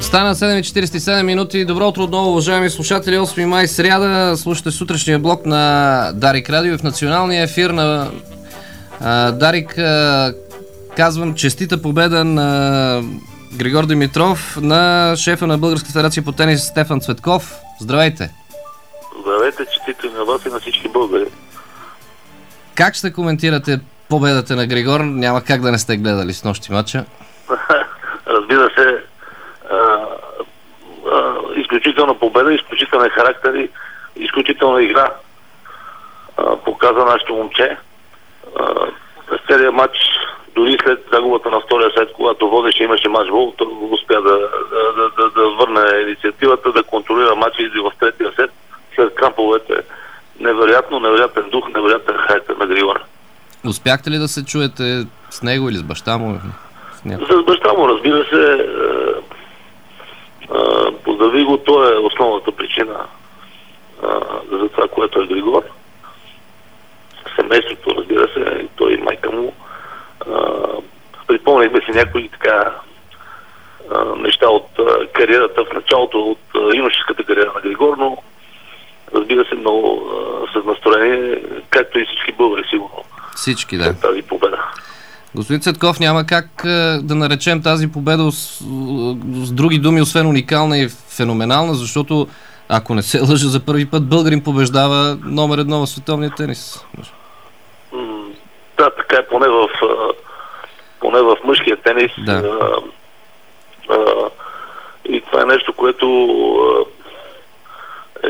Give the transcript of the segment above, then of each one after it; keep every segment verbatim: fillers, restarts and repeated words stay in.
Стана седем и четиридесет и седем минути. Добро утро отново, уважаеми слушатели. осми май, сряда. Слушате сутрешния блок на Дарик Радио. В националния ефир на а, Дарик а, казвам честита победа на Григор Димитров, на шефа на Българската федерация по тенис Стефан Цветков. Здравейте! Здравейте, честито на вас и на всички българи. Как ще коментирате победата на Григор? Няма как да не сте гледали с нощи матча. Разбира се, а, а, изключителна победа, изключителен характер и изключителна игра а, показа нашето момче. През целия матч, дори след загубата на втория сет, когато водеше, имаше матчбол, той успя да, да, да, да върне инициативата, да контролира матча и в третия сет след крамповете. Невероятно, невероятен дух, невероятен характер на Григор. Успяхте ли да се чуете с него или с баща му? С баща му, разбира се, поздрави го, той е основната причина за това, което е Григор. Семейството, разбира се, той и майка му. Припомнихме си някои така неща от кариерата в началото, от юношеската кариера на Григор, но разбира се, много с настроение, както и всички българи, сигурно. Всички, да. Тази победа. Господин Цветков, няма как да наречем тази победа с, с други думи, освен уникална и феноменална, защото, ако не се лъжа, за първи път българин побеждава номер едно в световния тенис. М- да, така е, поне в, поне в мъжкия тенис. Да. А, а, и това е нещо, което е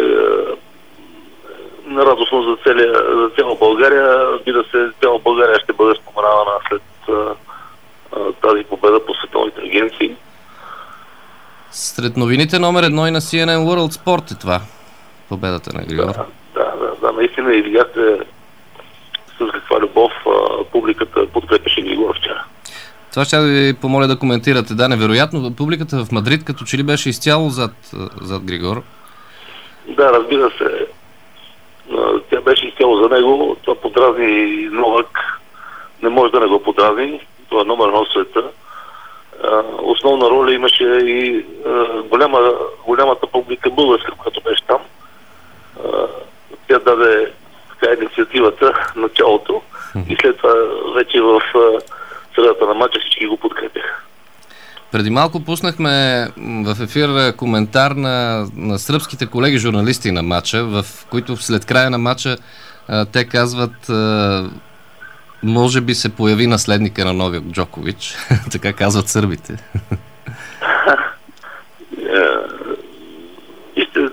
радостно за, целия, за цяла България. Разбира се, цяла България ще бъде споменавана след а, а, тази победа по световните агенции. Сред новините номер едно и на Си Ен Ен World Sport е това. Победата на Григор. Да, да, да, да, наистина и видяхте с каква любов а, публиката подкрепеше Григор вчера. Това ще ви помоля да коментирате. Да, невероятно. Публиката в Мадрид като че ли беше изцяло зад, зад Григор. Да, разбира се. Тя беше изцяло за него. Това подразни Новак. Не може да не го подразни. Това е номер едно в света. Основна роля имаше и голяма, голямата публика българска, която беше там. Тя даде така инициативата, началото. И след това вече в средата на матча всички го подкрепяха. Преди малко пуснахме в ефир коментар на, на сръбските колеги журналисти на матча, в които след края на матча а, те казват а, може би се появи наследника на Новак Джокович. Така казват сърбите. Вижте,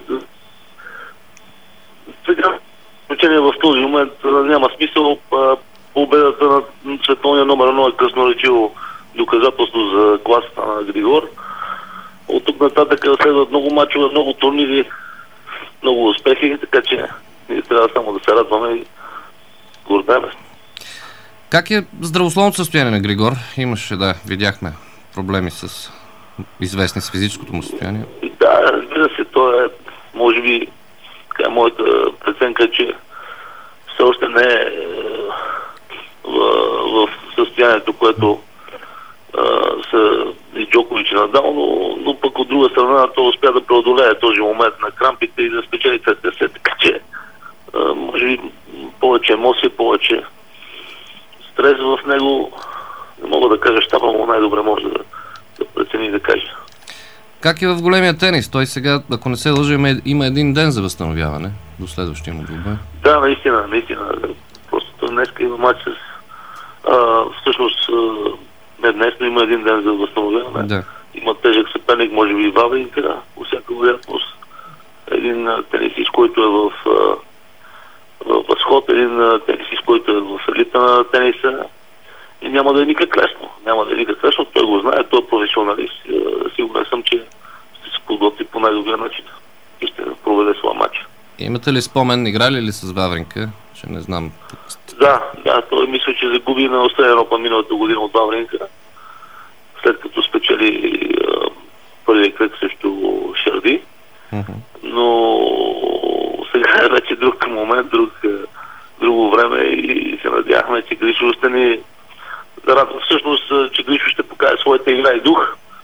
сега в този момент няма смисъл. Победата на световния номер едно е красноречиво доказателство за класата на Григор. От тук нататък следват много мачове, много турнири, много успехи, така че ние трябва само да се радваме и гордеме. Как е здравословното състояние на Григор? Имаше, да, видяхме проблеми с известни с физическото му състояние. Да, разбира се, то е, може би, така, моята преценка е, че все още не е в, в състоянието, което са и Джокович и Надал, но, но пък от друга страна той успя да преодолее този момент на крампите и да спечели третия сет, така че а, може би повече емоция, повече стрес в него. Не мога да кажа щаба, но най-добре може да, да прецени и да каже. Как е в големия тенис? Той сега, ако не се лъжа, има, има един ден за възстановяване до следващия му двубой. Да, наистина, наистина. Просто днеска има матч с а, всъщност не днес, но има един ден за възстановяване. Да. Има тежък съперник, може би и Вавринка, по всяка вероятност. Един тенисист, който е в, в възход, един тенисист, който е в елита на тениса. И няма да е никак лесно. Няма да е никак лесно. Той го знае, той е професионалист. Сигурен съм, че ще се подготви по най-добрия начин и ще проведе своя матч. Имате ли спомен, играли ли с Вавринка? Ще не знам. Да, да, той мисля, че загуби на Остра Европа миналата година от Вавринка, след като спечели първия кръг срещу Шарди. Uh-huh. Но сега е вече друг момент, друг, друго време и се надявахме, че Гришо ще ни радва. Всъщност, че Гришо ще покаже своята игра и дух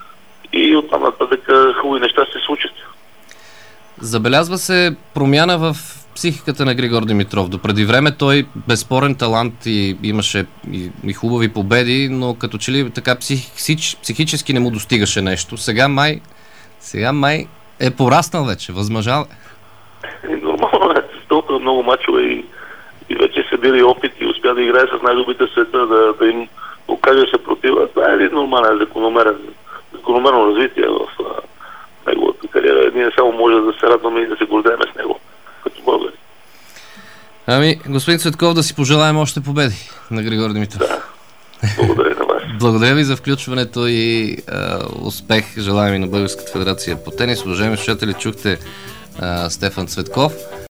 и оттам нататък хубави неща се случат. Забелязва се промяна в психиката на Григор Димитров. Допреди време той безспорен талант и имаше и, и хубави победи, но като че ли така психич, психически не му достигаше нещо. Сега май, сега май е пораснал вече, възмъжал. Е, нормално е, с толкова много мачове и, и вече са били опит и успя да играе с най-добрите в света, да, да им окаже съпротива. Това е един нормален закономерен, закономерно развитие в а, неговата кариера. Ние само може да се радваме и да се гордеем с него, като българи. Ами, господин Цветков, да си пожелаем още победи на Григор Димитров. Да, благодаря на вас. Благодаря ви за включването и а, успех. Желаем и на Българската федерация по тенис. Уважаеми слушатели, чухте а, Стефан Цветков.